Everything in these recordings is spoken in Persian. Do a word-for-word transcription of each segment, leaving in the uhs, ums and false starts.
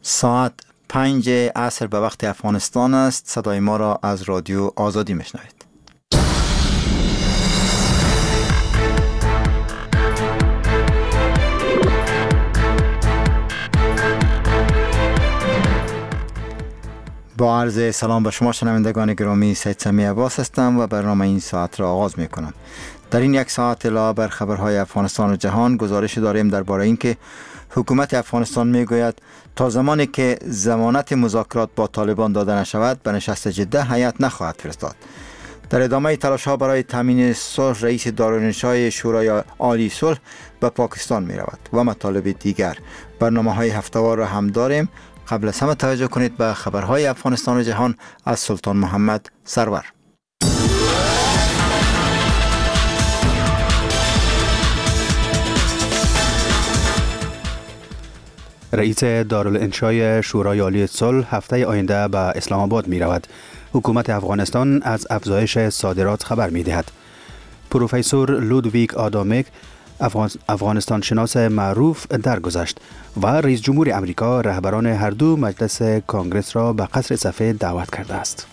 ساعت پنج عصر به وقت افغانستان است. صدای ما را از رادیو آزادی میشنوید. با عرض سلام به شما شنوندگان گرامی، سید سمی عباس هستم و برنامه این ساعت را آغاز می کنم. در این یک ساعت اطلاع بر خبرهای افغانستان و جهان گزارش داریم درباره اینکه حکومت افغانستان میگوید تا زمانی که ضمانت مذاکرات با طالبان داده نشود به نشست جده هیئت نخواهد فرستاد. در ادامه تلاش‌ها برای تامین صلح رئیس دارالانشای شورای عالی صلح به پاکستان می رود و مطالب دیگر. برنامه‌های هفته‌وار را هم داریم. قبل از همه توجه کنید به خبرهای افغانستان و جهان از سلطان محمد سرور. رئیس دارالانشای شورای عالی صلح هفته آینده به اسلام آباد می رود. حکومت افغانستان از افزایش صادرات خبر می دهد. پروفسور لودویک آدامک، افغانستان شناس معروف، درگذشت و رئیس جمهور امریکا رهبران هر دو مجلس کانگرس را به قصر سفید دعوت کرده است.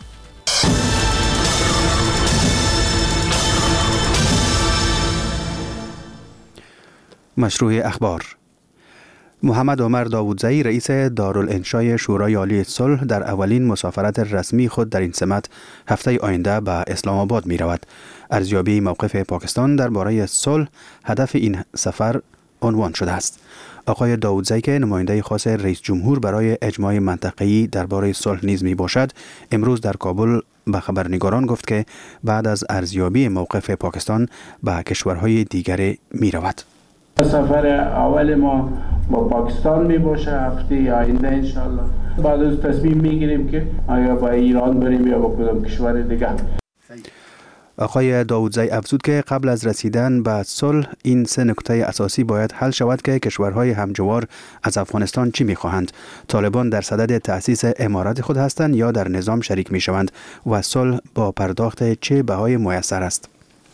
مشروع اخبار. محمد عمر داوودزئی رئیس دارالانشای شورای عالی صلح در اولین مسافرت رسمی خود در این سمت هفته آینده به اسلام آباد می رود. ارزیابی موقف پاکستان درباره صلح هدف این سفر عنوان شده است. آقای داوودزئی که نماینده خاص رئیس جمهور برای اجماع منطقه‌ای درباره صلح نیز می باشد، امروز در کابل به خبرنگاران گفت که بعد از ارزیابی موقف پاکستان به کشورهای دیگر می رود. سفر اول ما با پاکستان می باشه هفته آینده انشالله. بعد از تصمیم می گیریم که آیا با ایران بریم یا با کدام کشور دیگه. آقای داوودزئی افزود که قبل از رسیدن به صلح این سه نکته اساسی باید حل شود که کشورهای همجوار از افغانستان چی می خواهند. طالبان در صدد تأسیس امارات خود هستند یا در نظام شریک می شوند و صلح با پرداخت چه بهای میسر است.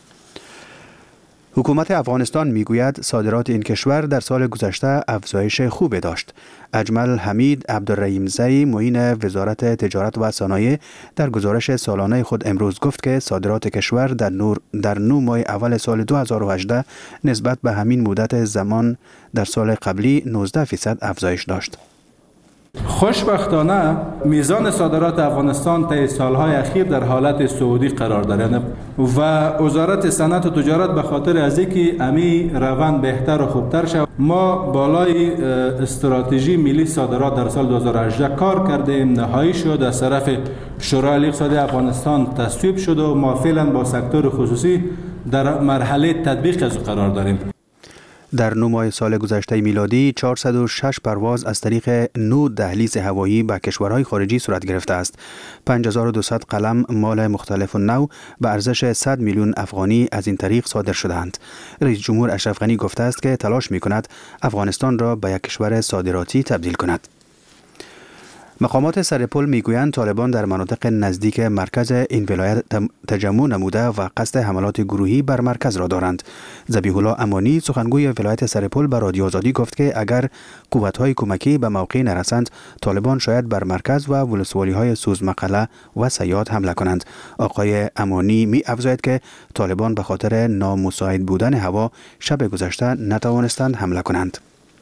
حکومت افغانستان میگوید صادرات این کشور در سال گذشته افزایش خوبی داشت. اجمل حمید عبدالرحیمزئی معین وزارت تجارت و صنایع در گزارش سالانه خود امروز گفت که صادرات کشور در نور در نه ماه اول سال دو هزار و هجده نسبت به همین مدت زمان در سال قبلی نوزده درصد افزایش داشت. خوشبختانه میزان صادرات افغانستان طی سالهای اخیر در حالت صعودی قرار دارد و وزارت صنعت و تجارت به خاطر از اینکه امی روند بهتر و خوبتر شود ما بالای استراتژی ملی صادرات در سال دو هزار و هجده کار کردیم، نهایی شد، از طرف شورای اقتصادی افغانستان تصویب شد و ما فعلا با سکتور خصوصی در مرحله تطبیق از قرار داریم. در نه ماه سال گذشته میلادی چهارصد و شش پرواز از طریق نه دهلیز هوایی به کشورهای خارجی صورت گرفته است. پنج هزار و دویست قلم مال مختلف نو به ارزش صد میلیون افغانی از این طریق صادر شدند. رئیس جمهور اشرف غنی گفته است که تلاش می کند افغانستان را به یک کشور صادراتی تبدیل کند. مقامات سرپل میگویند طالبان در مناطق نزدیک مرکز این ولایت تجمع نموده و قصد حملات گروهی بر مرکز را دارند. ذبیح الله امانی سخنگوی ولایت سرپل به رادیو آزادی گفت که اگر قوت‌های کمکی به موقع نرسند طالبان شاید بر مرکز و ولسوالی‌های سوزمقله و سیاد حمله کنند. آقای امانی می افزاید که طالبان به خاطر نامساعد بودن هوا شب گذشته نتوانستند حمله کنند.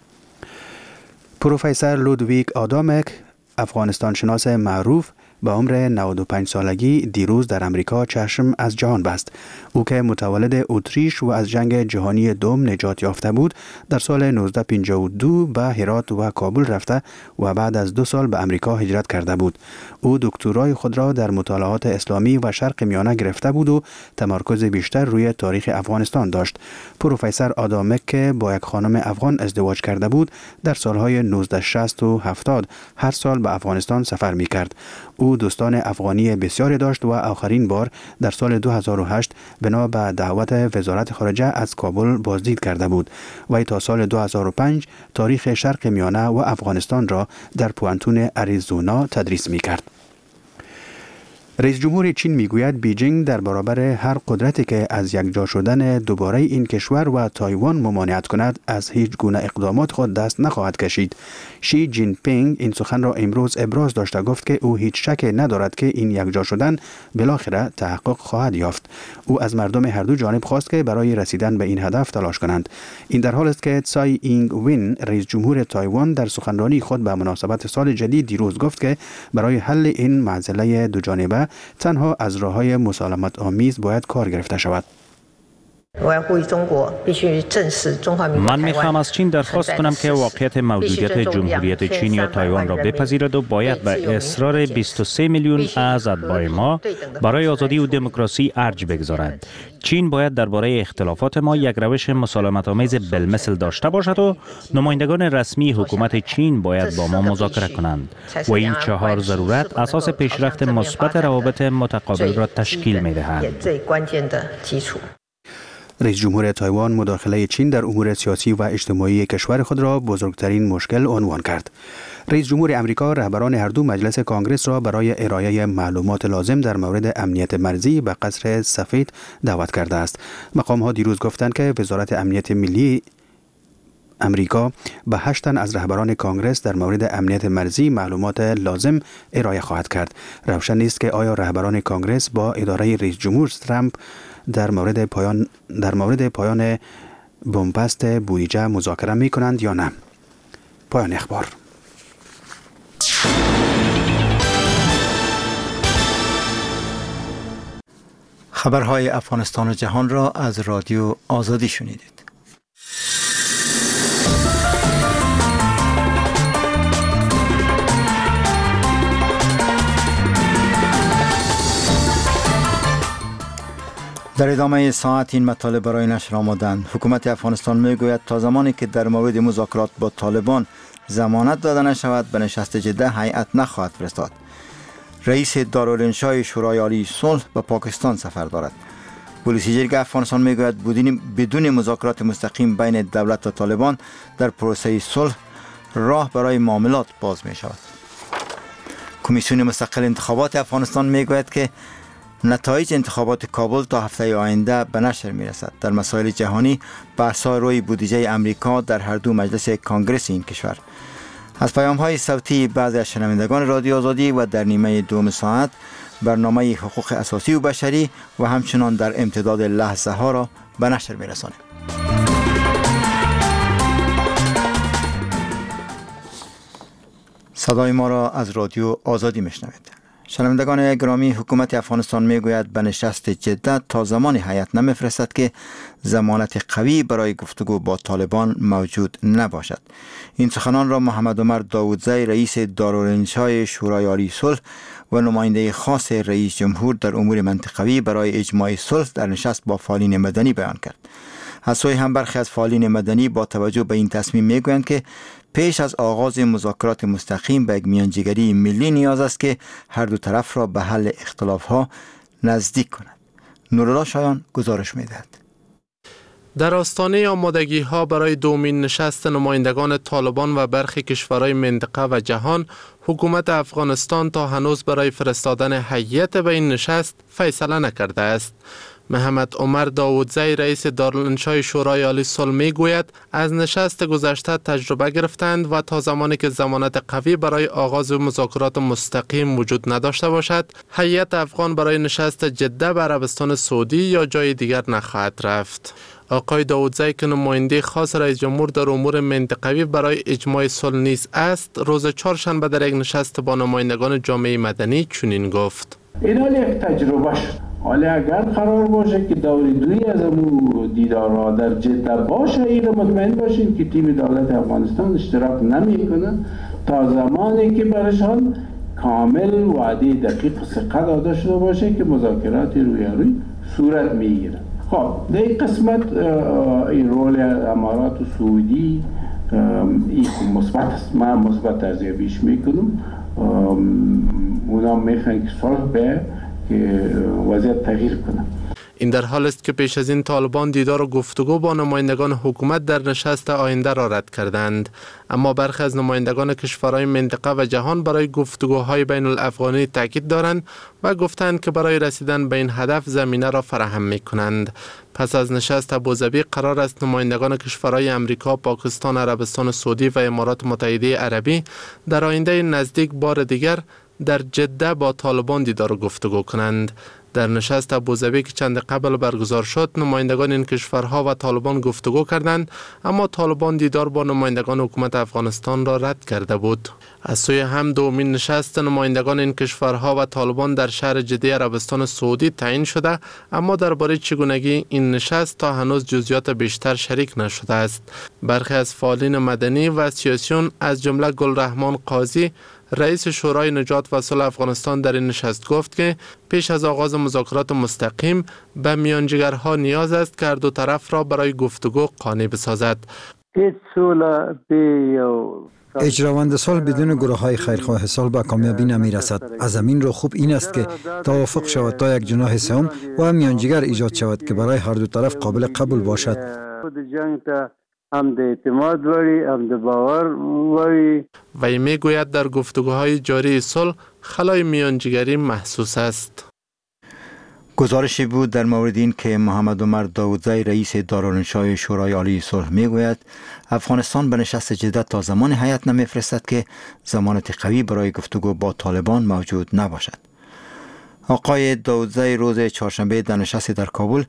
پروفسور لودویک آدامک، افغانستان شناس معروف با عمر نود و پنج سالگی دیروز در امریکا چشم از جهان بست. او که متولد اتریش و از جنگ جهانی دوم نجات یافته بود، در سال نوزده پنجاه و دو به هرات و کابل رفته و بعد از دو سال به امریکا هجرت کرده بود. او دکترای خود را در مطالعات اسلامی و شرق میانه گرفته بود و تمرکز بیشتر روی تاریخ افغانستان داشت. پروفسور آدامک که با یک خانم افغان ازدواج کرده بود، در سالهای نوزده شصت و هفتاد هر سال به افغانستان سفر می کرد. او دوستان افغانی بسیاری داشت و آخرین بار در سال دو هزار و هشت بنا به دعوت وزارت خارجه از کابل بازدید کرده بود. و تا سال دو هزار و پنج تاریخ شرق میانه و افغانستان را در پوانتون اریزونا تدریس می کرد. رئیس جمهور چین میگوید بیجینگ در برابر هر قدرتی که از یکجا شدن دوباره این کشور و تایوان ممانعت کند از هیچ گونه اقدامات خود دست نخواهد کشید. شی جین پینگ این سخن را امروز ابراز داشته، گفت که او هیچ شک ندارد که این یکجا شدن بالاخره تحقق خواهد یافت. او از مردم هر دو جانب خواست که برای رسیدن به این هدف تلاش کنند. این در حالی است که تسای اینگ وین رئیس جمهور تایوان در سخنرانی خود به مناسبت سال جدید دیروز گفت که برای حل این معضله دو جانبه تنها از راه‌های مسالمت آمیز باید کار گرفته شود. من میخوام از چین درخواست کنم که واقعیت موجودیت جمهوریت چین یا تایوان را بپذیرد و باید به اصرار بیست و سه میلیون از اتباع ما برای آزادی و دموکراسی ارج بگذارد. چین باید درباره اختلافات ما یک روش مسالمت آمیز بالمثل داشته باشد و نمایندگان رسمی حکومت چین باید با ما مذاکره کنند و این چهار ضرورت اساس پیشرفت مثبت روابط متقابل را تشکیل می‌دهند. رئیس جمهور تایوان مداخله چین در امور سیاسی و اجتماعی کشور خود را بزرگترین مشکل عنوان کرد. رئیس جمهور امریکا رهبران هر دو مجلس کانگرس را برای ارائه معلومات لازم در مورد امنیت مرزی به قصر سفید دعوت کرده است. مقام‌ها دیروز گفتند که وزارت امنیت ملی امریکا به هشت تن از رهبران کانگرس در مورد امنیت مرزی معلومات لازم ارائه خواهد کرد. روشن نیست که آیا رهبران کانگرس با اداره رئیس جمهور ترامپ در مورد پایان در مورد پایان بنبست بودجه مذاکره می کنند یا نه. پایان اخبار. خبرهای افغانستان و جهان را از رادیو آزادی شنیدید. در ادامه ساعت این مطالب برای نشر آمدند. حکومت افغانستان میگوید تا زمانی که در مورد مذاکرات با طالبان ضمانت داده نشود به نشست جده هیئت نخواهد فرستاد. رئیس دارالانشای شورای عالی صلح به پاکستان سفر دارد. پلیس جرگه افغانستان میگوید بدون مذاکرات مستقیم بین دولت و طالبان در پروسه صلح راه برای معاملات باز می شود. کمیسیون مستقل انتخابات افغانستان میگوید که نتایج انتخابات کابل تا هفته آینده به نشر می رسد. در مسائل جهانی بحث‌ها روی بودجه امریکا در هر دو مجلس کانگرس این کشور. از پیام‌های صوتی بعضی از شنوندگان رادیو آزادی و در نیمه دوم ساعت برنامه حقوق اساسی و بشری و همچنان در امتداد لحظه ها را به نشر می رسانیم. صدای ما را از رادیو آزادی میشنوید. شنوندگان گرامی، حکومت افغانستان میگوید به نشست جده تا زمانی هیئت نمیفرستد که ضمانت قوی برای گفتگو با طالبان موجود نباشد. این سخنان را محمد عمر داودزی رئیس دارالانشای شورای عالی صلح و نماینده خاص رئیس جمهور در امور منطقوی برای اجماع صلح در نشست با فعالین مدنی بیان کرد. از سوی هم برخی از فعالین مدنی با توجه به این تصمیم میگویند که پیش از آغاز مذاکرات مستقیم به یک میانجیگری ملی نیاز است که هر دو طرف را به حل اختلافها نزدیک کند. نورالله شایان گزارش میدهد. در آستانه آمادگی ها برای دومین نشست نمایندگان طالبان و برخی کشورهای منطقه و جهان، حکومت افغانستان تا هنوز برای فرستادن هیئت به این نشست فیصله نکرده است. محمد عمر داودزی رئیس دارالانشای شورای عالی صلح میگوید از نشست گذشته تجربه گرفتند و تا زمانی که ضمانت قوی برای آغاز مذاکرات مستقیم وجود نداشته باشد، هیئت افغان برای نشست جده به عربستان سعودی یا جای دیگر نخواهد رفت. آقای داودزی که نماینده خاص رئیس جمهور در امور منطقوی برای اجماع صلح نیز است، روز چهارشنبه در یک نشست با نمایندگان جامعه مدنی چنین گفت: این حال یک تجربه شد. حالا اگر قرار باشه که دوری دوی از امون دیدارها در جده باشه، این مطمئن باشیم که تیم دولت افغانستان اشتراک نمیکنه تا زمانی که برشان کامل وعده دقیق ثقه داده شده باشه که مذاکرات روی روی صورت میگیره. خب در این قسمت این رول امارات و سعودی این مثبت است. من مثبت ارزیابیش میکنم. اونا میخوان که صلح به که وضعیت تغییر کنه. این در حال است که پیش از این طالبان دیدار و گفتگو با نمایندگان حکومت در نشست آینده را رد کردند، اما برخی از نمایندگان کشورهای منطقه و جهان برای گفتگوهای بین الافغانی تاکید دارند و گفتند که برای رسیدن به این هدف زمینه را فراهم می کنند. پس از نشست ابوظبی قرار است نمایندگان کشورهای امریکا، پاکستان، عربستان سعودی و امارات متحده عربی در آینده نزدیک بار دیگر در جده با طالبان دیدار و گفتگو کنند. در نشست ابوظبی که چند قبل برگزار شد، نمایندگان این کشورها و طالبان گفتگو کردند، اما طالبان دیدار با نمایندگان حکومت افغانستان را رد کرده بود. از سوی هم دومین نشست نمایندگان این کشورها و طالبان در شهر جده عربستان سعودی تعیین شده، اما درباره چگونگی این نشست تا هنوز جزئیات بیشتر شریک نشده است. برخی از فعالین مدنی و سیاسیون از جمله گلرحمان قاضی، رئیس شورای نجات و صلح افغانستان، در این نشست گفت که پیش از آغاز مذاکرات مستقیم به میانجیگرها نیاز است که هر دو طرف را برای گفتگو قانع بسازد. اجراوند صلح بدون گروه های خیرخواه صلح به کامیابی نمی رسد. از همین رو خوب این است که توافق شود تا یک جناح سوم و میانجیگر ایجاد شود که برای هر دو طرف قابل قبول باشد. هم د اعتماد وری هم د باور وری. و می گوید در گفتگوهای جاری صلح خلای میانجیگری محسوس است. گزارشی بود در مورد این که محمد عمر داودزی، رئیس دارالانشای شورای عالی صلح، می گوید افغانستان به نشست جده تا زمان هیئت نمیفرستد که ضمانت قوی برای گفتگو با طالبان موجود نباشد. آقای داودزی روز چهارشنبه در نشست در کابل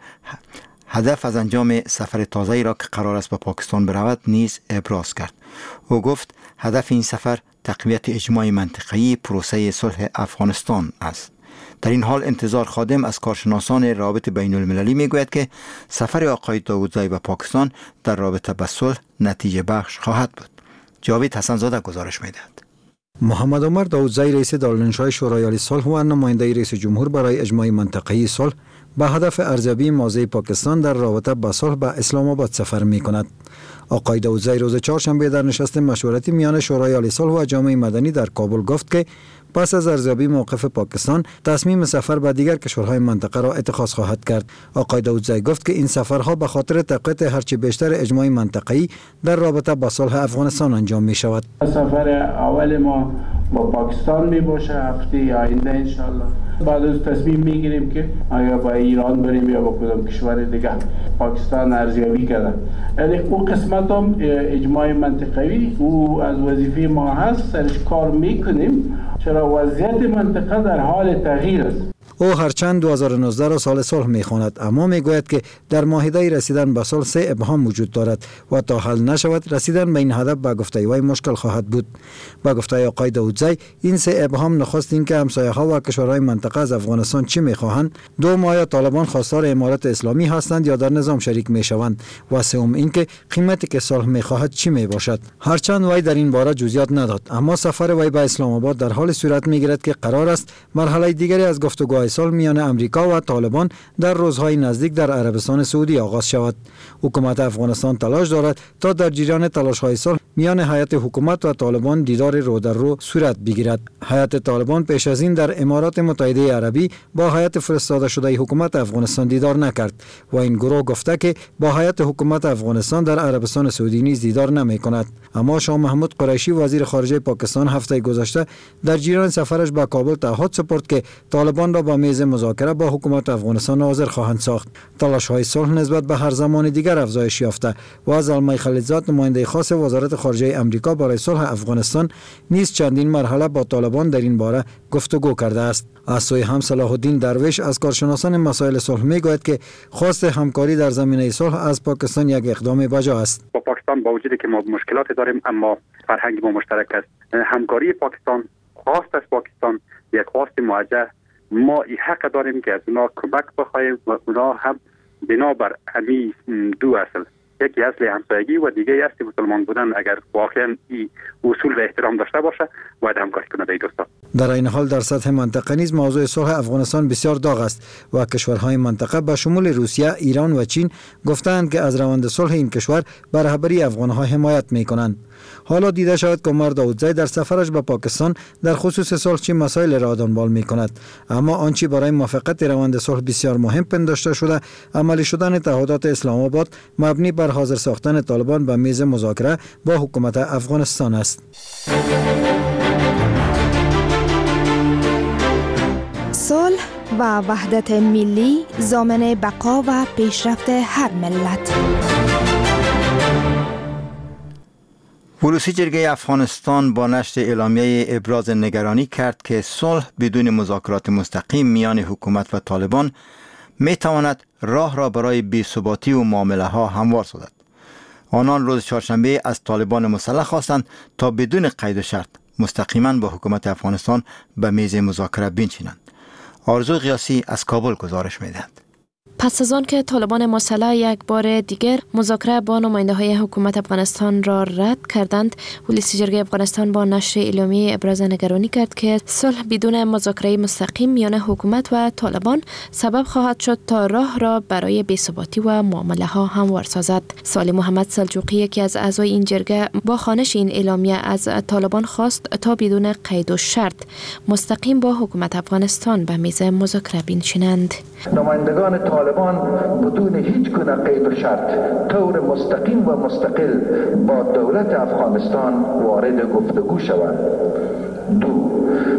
هدف از انجام سفر تازه‌ای را که قرار است به پاکستان برود نیز ابراز کرد. او گفت هدف این سفر تقویت اجماع منطقه‌ای پروسه صلح افغانستان است. در این حال انتظار خادم از کارشناسان روابط بین المللی می گوید که سفر آقای داودزی به پاکستان در رابطه با صلح نتیجه بخش خواهد بود. جاوید حسن‌زاده گزارش می دهد. محمد عمر داودزی، رئیس دارالانشای شورای عالی صلح و نماینده رئیس جمهور برای اجماع منطقه‌ای صلح، به هدف ارزیابی موضع پاکستان در رابطه با صلح به اسلام آباد سفر می کند. آقای داودزی روز چهارشنبه در نشست مشورتی میان شورای عالی صلح و جامعه مدنی در کابل گفت که پس از ارزیابی موقف پاکستان تصمیم سفر به دیگر کشورهای منطقه را اتخاذ خواهد کرد. آقای داودزی گفت که این سفرها به خاطر تقویت هرچه بیشتر اجماع منطقه‌ای در رابطه با صلح افغانستان انجام می شود. سفر اول ما با پاکستان می باشه هفته آینده ان شاء الله. بعد از تصمیم می گیریم که آیا با ایران بریم یا با کدام کشور دیگه. پاکستان ارزیابی کرده. یعنی اون قسمت هم اجماع منطقه‌ای او از وظیفه ما هست، سرش کار میکنیم، چرا وضعیت منطقه در حال تغییر است. او هرچند دو هزار و نوزده را سال صلح می خواند، اما می گوید که در معاهده رسیدن به صلح سه ابهام وجود دارد و تا حل نشود رسیدن به این هدف به گفته وی مشکل خواهد بود. با گفته آقای داودزی این سه ابهام نخست این که همسایه ها و کشورهای منطقه از افغانستان چی می خواهند، دوم آیا طالبان خواستار امارات اسلامی هستند یا در نظام شریک می شوند و سوم این که قیمتی که صلح می خواهد چی می باشد. هرچند وی در این باره جزئیات نداد، اما سفر وی به اسلام آباد در حال صورت می گیرد که قرار است مرحله دیگری از گفتگوهای صلح میان امریکا و طالبان در روزهای نزدیک در عربستان سعودی آغاز شود. حکومت افغانستان تلاش دارد تا در جریان تلاش‌های صلح میان هیئت حکومت و طالبان دیدار رو در رو صورت بگیرد. هیئت طالبان پیش از این در امارات متحده عربی با هیئت فرستاده شده حکومت افغانستان دیدار نکرد و این گروه گفته که با هیئت حکومت افغانستان در عربستان سعودی نیز دیدار نمی کند. اما شاه محمود قریشی، وزیر خارجه پاکستان، هفته گذشته در جریان سفرش به کابل تعهد سپرد که طالبان را با میز مذاکره با حکومت افغانستان حاضر خواهند ساخت. تلاش‌های صلح نسبت به هر زمان دیگر افزایش یافته و از زلمه خلیلزاد، نماینده خاص وزارت خارجه امریکا برای صلح افغانستان، نیز چندین مرحله با طالبان در این باره گفتگو کرده است. از سوی هم صلاح الدین درویش از کارشناسان مسائل صلح میگوید که خواست همکاری در زمینه صلح از پاکستان یک اقدام بجا است. با پاکستان با وجودی که ما مشکلات داریم اما فرهنگ ما مشترک است. همکاری پاکستان، خواست از پاکستان یک خواست موجه، ما این حق داریم که از اونا کمک بخواهیم و اونا هم بنابر همی دو اصل، یکی اصل همسایگی و دیگه اصل مسلمان بودن، اگر واقعا این اصول و احترام داشته باشه باید همکاری کنه. دوستان در این حال در سطح منطقه نیز موضوع صلح افغانستان بسیار داغ است و کشورهای منطقه به شمول روسیه، ایران و چین گفتند که از روند صلح این کشور بر رهبری افغانها حمایت می‌کنند. حالا دیده شود که عمر داودزی در سفرش به پاکستان در خصوص صلح چه مسائل را دنبال می‌کند، اما آنچه برای موافقت روند صلح بسیار مهم پنداشته شده عملی شدن تعهدات اسلام آباد مبنی بر حاضر ساختن طالبان به میز مذاکره با حکومت افغانستان است. صلح و وحدت ملی ضامن بقا و پیشرفت هر ملت. ولوسی جرگه افغانستان با نشر اعلامیه ابراز نگرانی کرد که صلح بدون مذاکرات مستقیم میان حکومت و طالبان می تواند راه را برای بی‌ثباتی و معامله ها هموار سازد. آنان روز چهارشنبه از طالبان مسلح خواستند تا بدون قید و شرط مستقیما با حکومت افغانستان به میز مذاکره بنشینند. آرزو قیاسی از کابل گزارش می‌دهد. پس از آن که طالبان مسلح یک بار دیگر مذاکره با نماینده های حکومت افغانستان را رد کردند، ولسی جرگه افغانستان با نشر اعلامیه ابراز نگرانی کرد که صلح بدون مذاکره مستقیم میان حکومت و طالبان سبب خواهد شد تا راه را برای بی‌ثباتی و معامله ها هموار سازد. صالح محمد سلجوقی، یکی از اعضای این جرگه، با خوانش این اعلامیه از طالبان خواست تا بدون قید و شرط مستقیم با حکومت افغانستان به میز مذاکره بنشینند. نمایندگان طالبان بدون هیچ گونه قید و شرط طور مستقیم و مستقل با دولت افغانستان وارد گفتگو شوند. دو،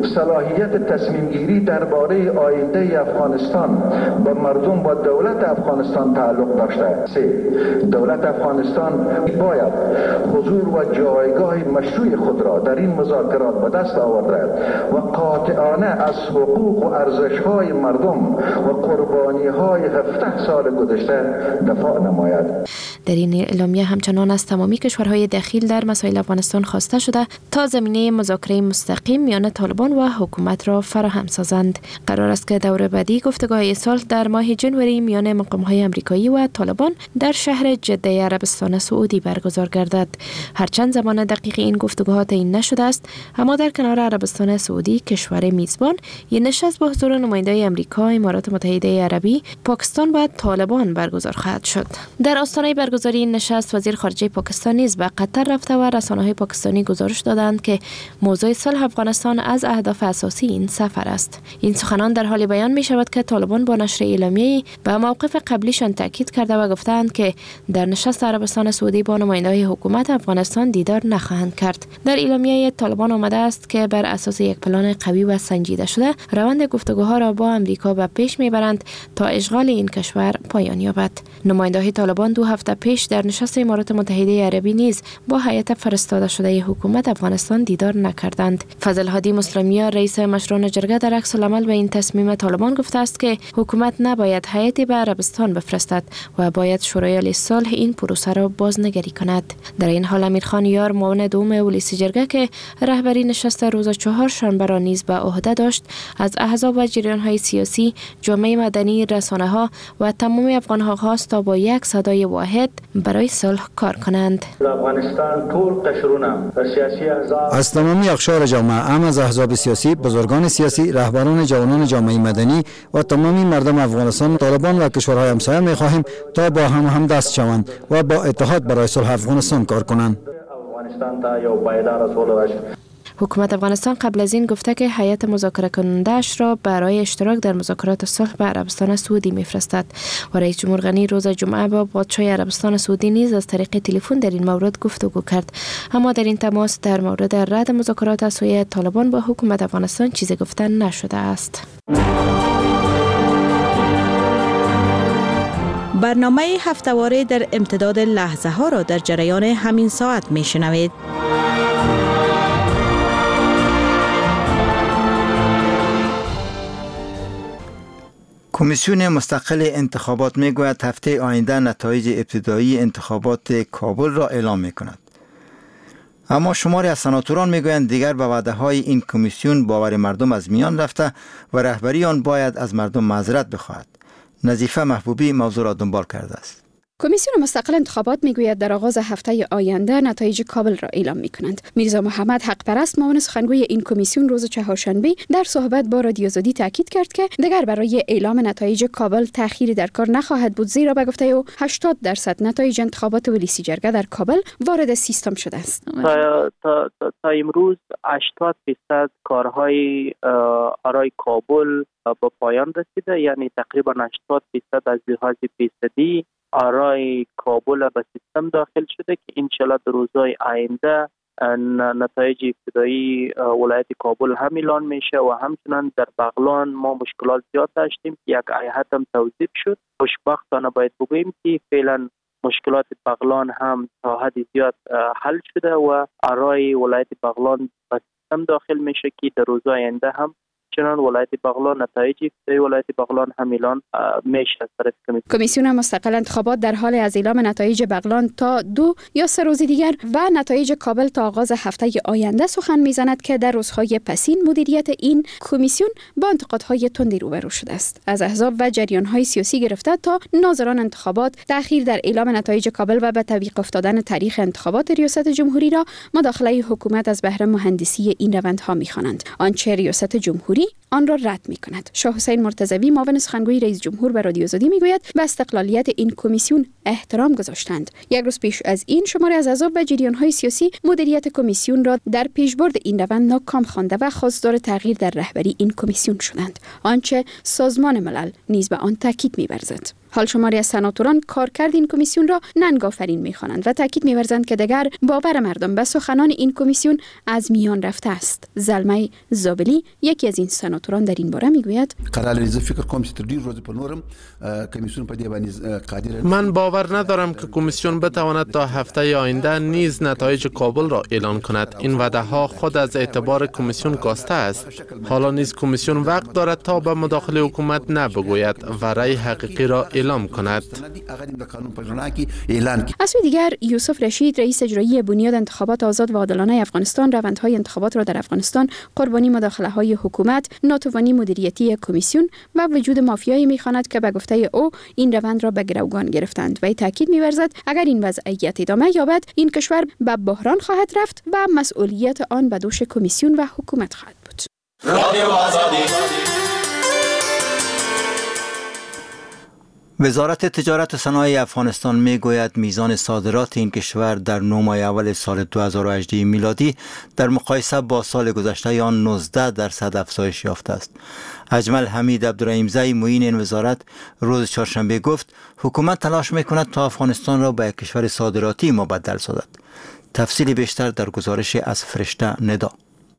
صلاحیت تصمیم گیری درباره آینده افغانستان با مردم و دولت افغانستان تعلق داشته. سه، دولت افغانستان باید حضور و جایگاه مشروع خود را در این مذاکرات به دست آورده و قاطعانه از حقوق و ارزش‌های مردم و قربانی‌های هفده سال گذشته دفاع نماید. در این اعلامیه همچنان از تمامی کشورهای دخیل در مسائل افغانستان خواسته شده تا زمینه مذاکره مستقیم میان طالبان و حکومت را فراهم سازند. قرار است که دور بعدی گفتگوهای صلح در ماه ژانویه میان مقام‌های آمریکایی و طالبان در شهر جده عربستان سعودی برگزار گردد. هرچند زمان دقیق این گفتگوها تعیین نشده است، اما در کنار عربستان سعودی، کشور میزبان، این نشست با حضور نماینده‌های آمریکا، امارات متحده عربی، پاکستان و طالبان برگزار خواهد شد. در آستانه برگزاری این نشست وزیر خارجه پاکستان نیز به قطر رفته و رسانه‌های پاکستانی گزارش دادند که موضوع صلح افغانستان از اهداف اساسی این سفر است. این سخنان در حال بیان می شود که طالبان با نشر اعلامیه‌ای به موقف قبلیشان تاکید کرده و گفتند که در نشست عربستان سعودی با نماینده‌های حکومت افغانستان دیدار نخواهند کرد. در اعلامیه طالبان آمده است که بر اساس یک پلان قوی و سنجیده شده روند گفتگوها را با آمریکا به پیش میبرند تا اشغال این کشور پایان یابد. نماینده‌های طالبان دو هفته پیش در نشست امارات متحده عربی نیز با هیئت فرستاده شده حکومت افغانستان دیدار نکردند. فضل هادی مسلمی‌ها، رئیس مشران جرگه، در عکس العمل به این تصمیم طالبان گفته است که حکومت نباید هیئتی به عربستان بفرستد و باید شورای صلح این پروسه را بازنگری کند. در این حال امیرخان یار، معاون دوم ولسی جرگه که رهبری نشست روز چهارشنبه را نیز به عهده داشت، از احزاب و جریان‌های سیاسی، جامعه مدنی، رسانه‌ها و تمام افغان‌ها خواست تا با یک صدای واحد برای صلح کار کنند. افغانستان ټول قشرونه سیاسی احزاب از تمامی اقشار جامعه، هم از احزاب سیاسی، بزرگان سیاسی، رهبران جوانان جامعه مدنی و تمامی مردم افغانستان، طالبان و کشورهای همسایه می‌خواهیم تا با هم هم دست شوند و با اتحاد برای صلح افغانستان کار کنند. افغانستان ته یو پایدار صلح راشي. حکومت افغانستان قبل از این گفته که هیئت مذاکره کننده‌اش را برای اشتراک در مذاکرات صلح به عربستان سعودی میفرستد و رئیس جمهور غنی روز جمعه با پادشاه عربستان سعودی نیز از طریق تلفن در این مورد گفتگو کرد، اما در این تماس در مورد رد مذاکرات از سوی طالبان با حکومت افغانستان چیزی گفته نشده است. برنامه هفته‌واره در امتداد لحظه ها را در جریان همین ساعت میشنوید. کمیسیون مستقل انتخابات میگوید هفته آینده نتایج ابتدایی انتخابات کابل را اعلام میکند. اما شماری از سناتوران میگویند دیگر به وعده‌های این کمیسیون باور مردم از میان رفته و رهبری آن باید از مردم معذرت بخواهد. نظیفه محبوبی موضوع را دنبال کرده است. کمیسیون مستقل انتخابات میگوید در آغاز هفته آینده نتایج کابل را اعلام میکنند. میرزا محمد حق پرست معاون سخنگوی این کمیسیون روز چهارشنبه در صحبت با رادیو آزادی تاکید کرد که دیگر برای اعلام نتایج کابل تأخیری در کار نخواهد بود، زیرا به گفته او هشتاد درصد نتایج انتخابات ولیسی جرگه در کابل وارد سیستم شده است. تا, تا, تا, تا امروز هشتاد درصد کارهای آرای کابل به پایان رسیده، یعنی تقریبا هشتاد درصد از لحاظ فیصدی آرای کابل به سیستم داخل شده که انشالله در روزهای آینده نتایج ابتدایی ولایت کابل هم اعلان میشه و همچنان در بغلان ما مشکلات زیاد داشتیم که یک هیئت هم توظیف شد. خوشبختانه باید بگوییم که فعلا مشکلات بغلان هم تا حد زیاد حل شده و آرای ولایت بغلان به سیستم داخل میشه که در روزهای آینده هم چنان ولایت بغلان نتایج ابتدایی ولایت بغلان هم اعلان میشه از طرف کمیسیون. کمیسیون مستقل انتخابات در حال از اعلام نتایج بغلان تا دو یا سه روز دیگر و نتایج کابل تا آغاز هفته آینده سخن میزند که در روزهای پسین مدیریت این کمیسیون با انتقادهای تندی روبرو شده است. از احزاب و جریانهای سیاسی گرفته تا ناظران انتخابات تأخیر در اعلام نتایج کابل و به تعویق افتادن تاریخ انتخابات ریاست جمهوری را مداخله حکومت از بهره مهندسی این روندها می‌خوانند. آنچه ریاست جمهوری آن را رد می کند. شاه حسین مرتضوی معاون سخنگوی رئیس جمهور به رادیو آزادی می گوید به استقلالیت این کمیسیون احترام گذاشتند. یک روز پیش از این شماری از احزاب و جریان‌های سیاسی مدیریت کمیسیون را در پیشبرد این روند ناکام خوانده و خواستار تغییر در رهبری این کمیسیون شدند، آنچه سازمان ملل نیز به آن تاکید می‌ورزد. حال شماری از سناتوران کارکرد این کمیسیون را ننگ آفرین می‌خوانند و تاکید می‌ورزند که دیگر باور مردم به سخنان این کمیسیون از میان رفته است. زلمه زابلی یکی از این سناتوران در این باره میگوید من باور ندارم که کمیسیون بتواند تا هفته آینده نیز نتایج کابل را اعلان کند. این وعده ها خود از اعتبار کمیسیون کاسته است. حالا نیز کمیسیون وقت دارد تا به مداخله حکومت نبگوید و رأی حقیقی را اعلام کند. از سوی دیگر یوسف رشید رئیس اجرایی بنیاد انتخابات آزاد و عادلانه افغانستان روندهای انتخابات را در افغانستان قربانی مداخله‌های حکومت، ناتوانی مدیریتی کمیسیون و وجود مافیایی می‌خواند که به گفته او این روند را به گروگان گرفتند و تاکید می‌ورزد اگر این وضعیت ادامه یابد این کشور به بحران خواهد رفت و مسئولیت آن به دوش کمیسیون و حکومت خواهد بود. وزارت تجارت و صنایع افغانستان می گوید میزان صادرات این کشور در نه ماه اول سال دو هزار و هجده میلادی در مقایسه با سال گذشته آن نوزده درصد افزایش یافته است. اجمل حمید عبدالرحیمزی معین این وزارت روز چهارشنبه گفت حکومت تلاش می کند تا افغانستان را به یک کشور صادراتی مبدل سازد. تفصیل بیشتر در گزارش از فرشته ندا.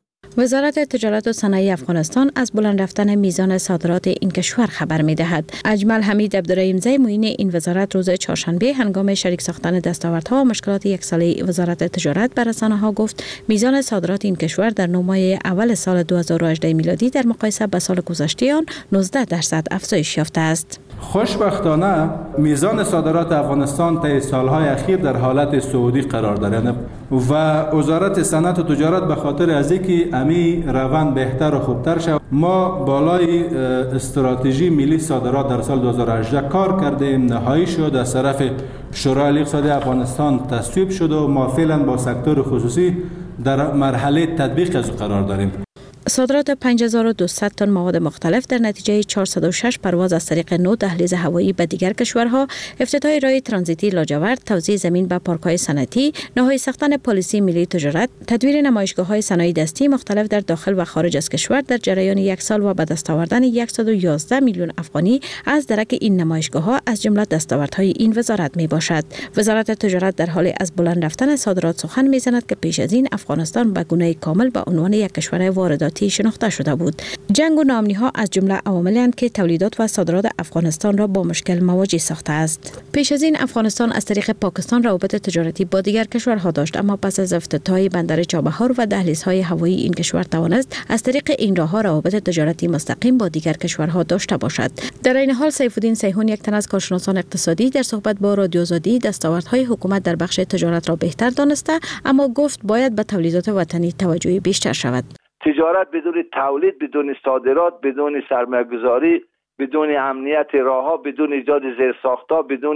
وزارت تجارت و صنایع افغانستان از بلند رفتن میزان صادرات این کشور خبر می دهد. اجمل حمید عبدالرحیمزی معین این وزارت روز چهارشنبه هنگام شریک ساختن دستاوردها و مشکلات یک ساله وزارت تجارت به رسانه‌ها گفت میزان صادرات این کشور در نه ماه اول سال دو هزار و هجده میلادی در مقایسه با سال گذشته آن نوزده درصد افزایش یافته است. خوشبختانه میزان صادرات افغانستان طی سالهای اخیر در حالت صعودی قرار دارد و وزارت صنعت و تجارت به خاطر از اینکه امی روند بهتر و خوبتر شود ما بالای استراتژی ملی صادرات در سال دو هزار و هجده کار کردیم، نهایی شد، از طرف شورای اقتصادی افغانستان تصویب شد و ما فعلا با سکتور خصوصی در مرحله تطبیق از قرار داریم. صادرات پنج هزار و دویست تن مواد مختلف در نتیجه چهارصد و شش پرواز از طریق نو دهلیز هوایی به دیگر کشورها، افتتاح راه ترانزیتی لاجورد، توزیع زمین به پارک‌های صنعتی، نهایی ساختن پالیسی ملی تجارت، تدویر نمایشگاه‌های صنایع دستی مختلف در داخل و خارج از کشور در جریان یک سال و به دست آوردن صد و یازده میلیون افغانی از درک این نمایشگاه‌ها از جمله دستاوردهای این وزارت میباشد. وزارت تجارت در حال از بلند رفتن صادرات سخن میزند که پیش از این افغانستان به گونه کامل به عنوان یک کشور وارداتی شناخته شده بود. جنگ و ناامنی‌ها از جمله عواملی اند که تولیدات و صادرات افغانستان را با مشکل مواجه ساخته است. پیش از این افغانستان از طریق پاکستان روابط تجارتی با دیگر کشورها داشت، اما پس از افتتاح بندر چابهار و دهلیزهای هوایی این کشور توانست از طریق این راه‌ها روابط تجارتی مستقیم با دیگر کشورها داشته باشد. در این حال سیف الدین سیحون یک تن از کارشناسان اقتصادی در صحبت با رادیو آزادی دستاوردهای حکومت در بخش تجارت را بهتر دانسته، اما گفت باید به تولیدات وطنی توجه بیشتر شود. تجارت بدون تولید، بدون صادرات، بدون سرمایه‌گذاری، بدون امنیت راه‌ها، بدون ایجاد زیرساخت‌ها، بدون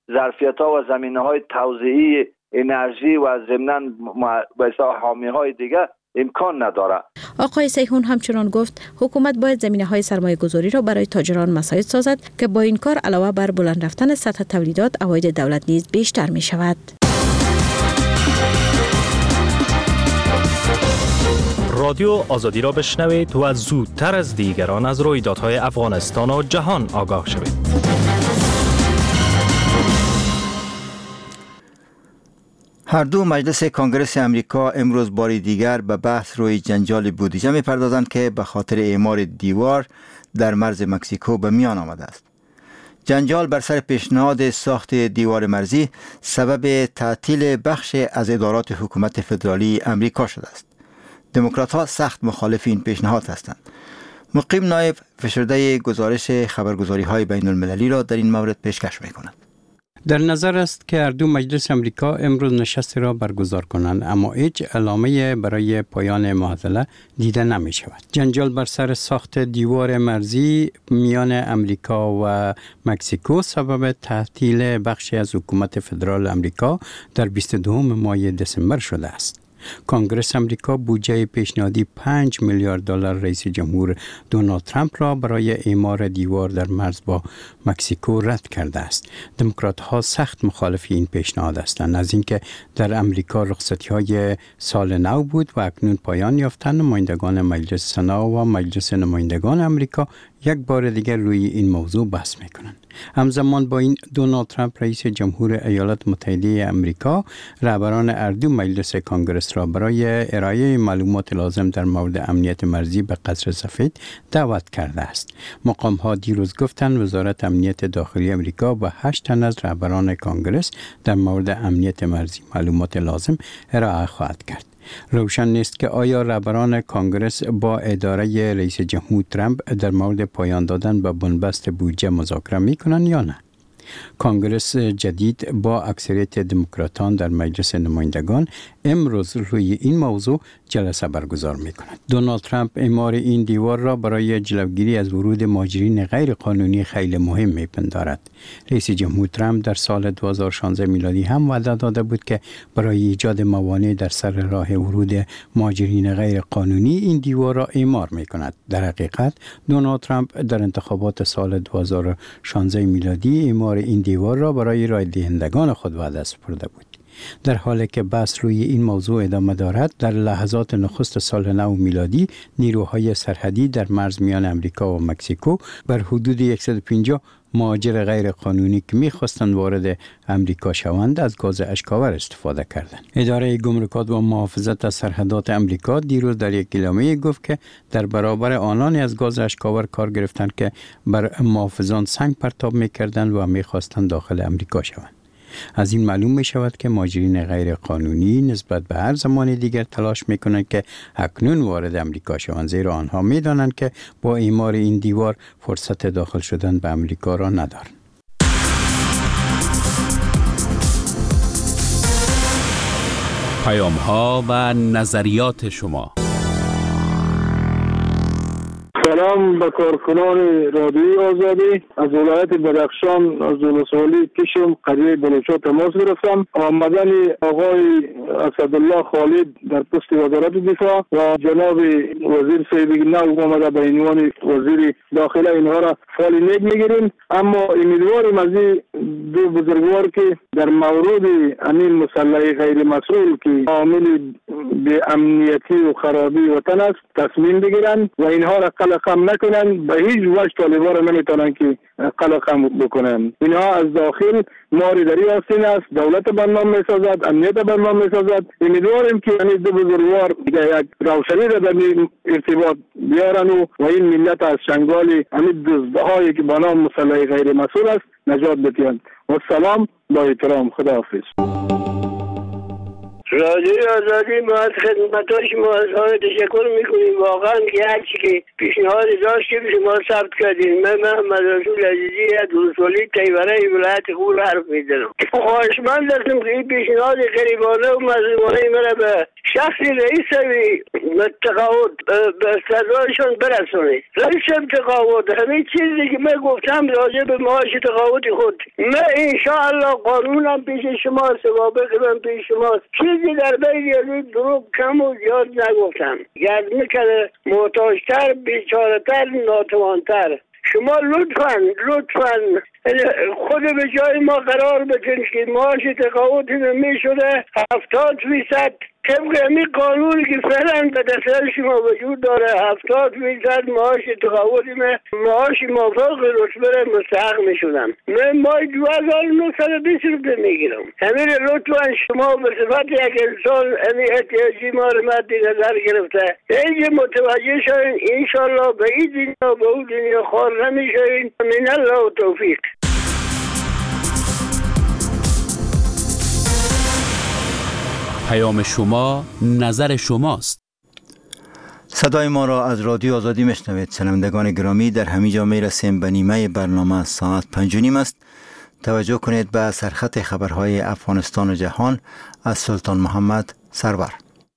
ظرفیت ها و زمینه های توزیعی انرژی و ضمناً مثلا حامی های دیگه امکان نداره. آقای سیحون همچنان گفت حکومت باید زمینه های سرمایه گذاری را برای تاجران مساعد سازد که با این کار علاوه بر بلند رفتن سطح تولیدات عواید دولت نیز بیشتر می شود. رادیو آزادی را بشنوید و زودتر از دیگران از رویدادهای افغانستان و جهان آگاه شوید. هر دو مجلس کنگرس امریکا امروز باری دیگر به بحث روی جنجال بودجه می پردازند که به خاطر اعمار دیوار در مرز مکزیکو به میان آمده است. جنجال بر سر پیشنهاد ساخت دیوار مرزی سبب تعطیل بخش از ادارات حکومت فدرالی امریکا شده است. دموکرات ها سخت مخالف این پیشنهاد هستند. مقیم نایب فشرده گزارش خبرگزاری های بین المللی را در این مورد پیشکش می کند. در نظر است که هر دو مجلس امریکا امروز نشست را برگزار کنند، اما هیچ علامه برای پایان معضله دیده نمی شود. جنجال بر سر ساخت دیوار مرزی میان امریکا و مکزیکو سبب تعطیل بخشی از حکومت فدرال امریکا در بیست و دوم ماه دسامبر شده است. کنگرس امریکا بودجه پیشنهادی پنج میلیارد دلار رئیس جمهور دونالد ترامپ را برای اعمار دیوار در مرز با مکزیکو رد کرده است. دموکرات ها سخت مخالف این پیشنهاد هستند. از اینکه در امریکا رخصتی های سال نو بود و اکنون پایان یافتند، نمایندگان مجلس سنا و مجلس نمایندگان امریکا یک بار دیگر روی این موضوع بحث میکنند. همزمان با این دونالد ترامپ رئیس جمهور ایالات متحده امریکا رهبران هر دو مجلس کنگرس را برای ارائه معلومات لازم در مورد امنیت مرزی به قصر سفید دعوت کرده است. مقام ها دیروز گفتند وزارت امنیت داخلی امریکا با هشت تن از رهبران کنگرس در مورد امنیت مرزی معلومات لازم ارائه خواهد کرد. روشن نیست که آیا رهبران کنگرس با اداره رئیس جمهور ترامپ در مورد پایان دادن به بنبست بودجه مذاکره میکنند یا نه. کنگرس جدید با اکثریت دموکراتان در مجلس نمایندگان امروز روی این موضوع جلسه برگزار می کند. دونالد ترامپ اعمار این دیوار را برای جلوگیری از ورود مهاجرین غیر قانونی خیلی مهم می پندارد. رئیس جمهور ترامپ در سال دو هزار و شانزده میلادی هم وعده داده بود که برای ایجاد موانع در سر راه ورود مهاجرین غیر قانونی این دیوار را اعمار می کند. در حقیقت دونالد ترامپ در انتخابات سال دو هزار و شانزده میلادی اعمار این دیوار را برای رای دهندگان خود وعده سپرده بود. در حالی که بحث روی این موضوع ادامه دارد، در لحظات نخست سال نو میلادی نیروهای سرحدی در مرز میان امریکا و مکزیکو بر حدود صد و پنجاه مهاجر غیر قانونی که می‌خواستند وارد امریکا شوند از گاز اشکاور استفاده کردند. اداره گمرکات و محافظت از سرحدات امریکا دیروز در یک اعلامیه گفت که در برابر آنانی از گاز اشکاور کار گرفتند که بر محافظان سنگ پرتاب می‌کردند و می‌خواستند داخل امریکا شوند. از این معلوم می شود که مهاجرین غیر قانونی نسبت به هر زمان دیگر تلاش می کنند که اکنون وارد امریکا شوند، زیرا آنها می دانند که با اعمار این دیوار فرصت داخل شدن به امریکا را ندارند. پیام ها و نظریات شما. سلام به کارکنان رادیوی آزادی. از ولایت بدخشان از ولسوالی کشم قریه بلوچا تماس گرفتم. آمدن آقای اسدالله خالد در پست وزارت دفاع و جناب وزیر سیبی نو آمده به عنوان وزیر داخله اینها را فعال نیک میگیریم، اما امیدواریم از این دو بزرگوار که در مورد امین مسلح غیر مسئول که عامل به امنیتی و خرابی وطن است تصمیم بگیرند و اینها را قلقم نکنند. به هیچ وجه طالبان را نمیتونن که قلقم بکنند. اینها از داخل ماری دری آستین است، دولت برنامه میسازد، امنیت برنامه میسازد. امیدواریم که این دو بزرگوار یک روشنی را در ارتباط بیارن و, و این ملت از چنگال همین دزدهایی که با نام مسلح غیر مسئول است نجات بدهند. و سلام با احترام. خداحافظ. رادیوی آزادی ما از خدمت‌های شما اظهار تشکر میکنیم. واقعا که هرچی که پیشنهاد داشتیم شما ثبت کردیم. من محمد رسول عزیزی از رسولی تیوره ولایت غور حرف میزنم. خواهشمند هستم که این پیشنهاد غریبانه و مظلومانه مرا به شخص رئیس تقاعد به صدایشان برسونید. رئیس تقاعد همه چیزی که من گفتم راجع به معاش تقاعد خود، من انشاءالله قانونم پیش شما، سوابق من پیش شما، چیزی در بین یعنی دروغ کم و زیاد نگفتم. گرد میکنه محتاجتر، بیچارتر، ناتوانتر. شما لطفاً لطفاً خود به جای ما قرار بدین که معاش تقاعد می شده هفتاد فیصد طبق همین قانونی که فعلا به دست شما وجود داره. هفتاد فیصد معاش تقاعد من معاش موافق رتبه مستحق می شدم. من مای دو هزار و نهصد و بیست روپیه می گیرم. همین لطفاً شما به صفت یک انسان همین احتیاجی ما رو مد نظر گرفته اینجا متوجه شوین. انشالله به این دنیا به اون دنیا خوار نمی شوین. من الله و توفیق. پیام شما نظر شماست. صدای ما را از رادیو آزادی میشنوید. شنوندگان گرامی، در همینجا میرسیم به نیمه برنامه ساعت پنج و نیم است. توجه کنید به سرخط خبرهای افغانستان و جهان از سلطان محمد سرور.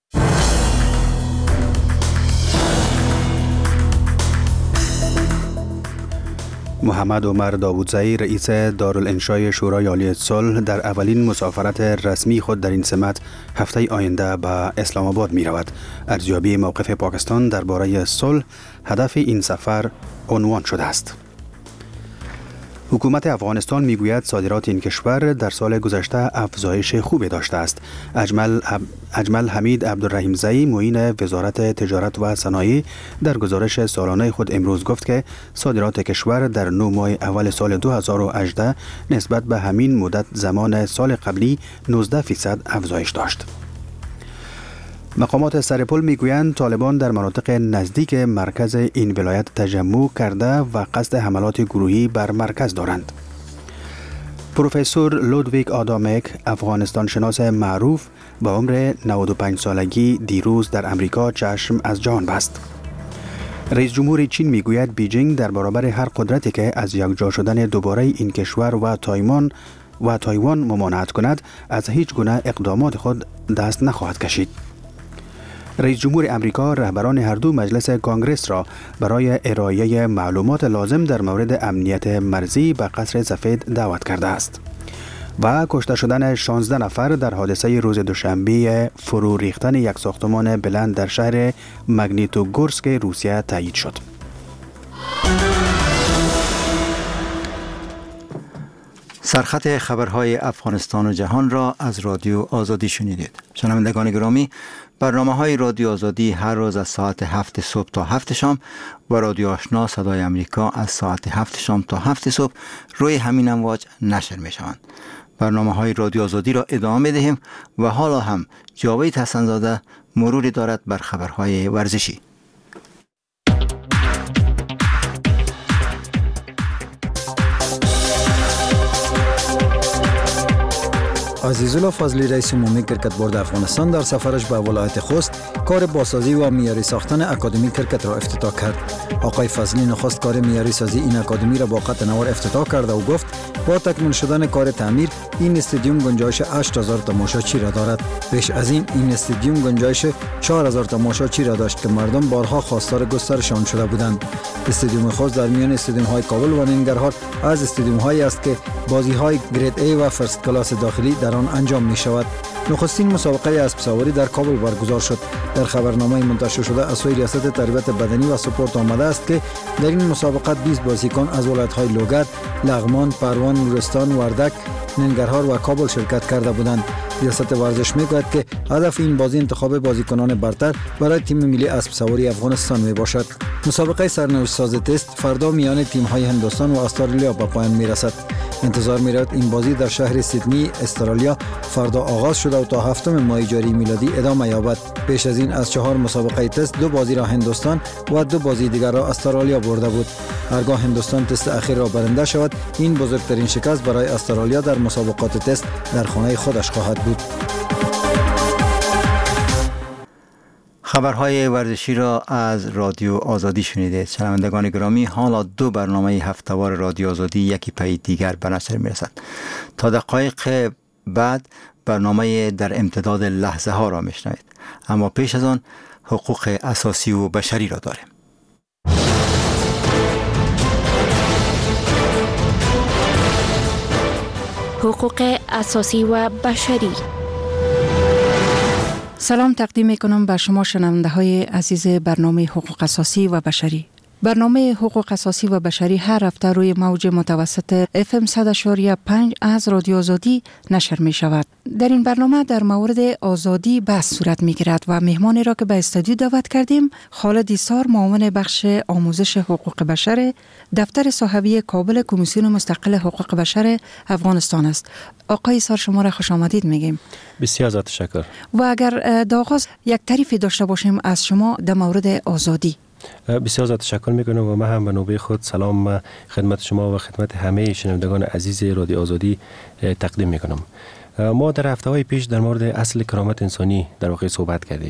محمد عمر داوودزئی رئیس دارالانشای شورای عالی صلح در اولین مسافرت رسمی خود در این سمت هفته آینده به اسلام آباد می رود. ارزیابی موقف پاکستان درباره صلح هدف این سفر عنوان شده است. حکومت افغانستان میگوید صادرات این کشور در سال گذشته افزایش خوبی داشته است. اجمل اجمل حمید عبدالرحیمزئی معین وزارت تجارت و صنایع در گزارش سالانه خود امروز گفت که صادرات کشور در نه ماه اول سال دو هزار و هجده نسبت به همین مدت زمان سال قبلی نوزده فیصد افزایش داشت. مقامات سرپل میگویند طالبان در مناطق نزدیک مرکز این ولایت تجمع کرده و قصد حملات گروهی بر مرکز دارند. پروفسور لودویک آدامک، افغانستان شناس معروف با عمر نود و پنج سالگی، دیروز در امریکا چشم از جهان بست. رئیس جمهور چین میگوید بیجینگ در برابر هر قدرتی که از یکجا شدن دوباره این کشور و تایوان و تایوان ممانعت کند از هیچ گونه اقدامات خود دست نخواهد کشید. رئیس جمهور امریکا رهبران هر دو مجلس کانگرس را برای ارائه معلومات لازم در مورد امنیت مرزی به قصر سفید دعوت کرده است. و کشته شدن شانزده نفر در حادثه روز دوشنبه فرو ریختن یک ساختمان بلند در شهر مگنیتوگورسک روسیه تایید شد. سرخط خبرهای افغانستان و جهان را از رادیو آزادی شنیدید. شنوندگان گرامی، برنامه های رادیو آزادی هر روز از ساعت هفت صبح تا هفت شام و رادیو آشنا صدای امریکا از ساعت هفت شام تا هفت صبح روی همین امواج نشر می شوند. برنامه های رادیو آزادی را ادامه می دهیم و حالا هم جاوید حسن‌زاده مروری دارد بر خبرهای ورزشی. عزیزالله فضلی رئیس عمومی کرکت بورد افغانستان در سفرش به ولایت خوست کار بازسازی و معیاری ساختن اکادمی کرکت را افتتاح کرد. آقای فضلی نخست کار معیاری سازی این اکادمی را با قطع نوار افتتاح کرد و گفت با تکمیل شدن کار تعمیر این استادیوم گنجایش هشت هزار تماشاچی را دارد. پیش از این این استادیوم گنجایش چهار هزار تماشاچی را داشت که مردم بارها خواستار گسترش آن شده بودند. استادیوم خوست در میان استادیوم های کابل و ننگرهار از استادیوم هایی است که بازی های گرید ای و فرست کلاس داخلی در آن انجام می شود. نخستین مسابقه اسب سواری در کابل برگزار شد. در خبرنامه منتشر شده از سوی ریاست تربیت بدنی و سپورت آمده است که در این مسابقات بیست بازیکن از ولایت‌های لوگد، لغمان، پروان، نورستان، وردک، ننگرهار و کابل شرکت کرده بودند. ریاست ورزش میگوید که هدف این بازی انتخاب بازیکنان برتر برای تیم ملی اسب سواری افغانستان می باشد. مسابقه سرنوشت ساز تست فردا میان تیم‌های هندوستان و استرالیا به پایان میرسد. انتظار می‌رود این بازی در شهر سیدنی استرالیا فردا آغاز شده و تا هفتم ماه جاری میلادی ادامه یابد. پیش از این از چهار مسابقه تست دو بازی را هندوستان و دو بازی دیگر را استرالیا برده بود. هرگاه هندوستان تست اخیر را برنده شود این بزرگترین شکست برای استرالیا در مسابقات تست در خانه خودش خواهد بود. خبرهای ورزشی را از رادیو آزادی شنیدید. شنوندگان گرامی، حالا دو برنامه هفته‌وار رادیو آزادی یکی پی دیگر به نشر می‌رسد. تا دقایق بعد برنامه در امتداد لحظه ها را میشنوید، اما پیش از آن حقوق اساسی و بشری را داریم. حقوق اساسی و بشری. سلام تقدیم میکنم به شما شنونده های عزیز برنامه حقوق اساسی و بشری. برنامه حقوق اساسی و بشری هر هفته روی موج متوسط اف ام صد و پنج از رادیو آزادی نشر می شود. در این برنامه در مورد آزادی بحث صورت می گیرد و مهمانی را که به استودیو دعوت کردیم خالد ایسار، معاون بخش آموزش حقوق بشر دفتر صاحبی کابل کمیسیون مستقل حقوق بشر افغانستان است. آقای ایسار، شما را خوش آمدید میگیم. بسیار زیاد تشکر. و اگر در آغاز یک تعریفی داشته باشیم از شما در مورد آزادی. بسیار زیاد تشکر میکنم و من هم به نوبه خود سلام خدمت شما و خدمت همه شنوندگان عزیز رادیو آزادی تقدیم میکنم. ما در هفته های پیش در مورد اصل کرامت انسانی در واقع صحبت کردیم.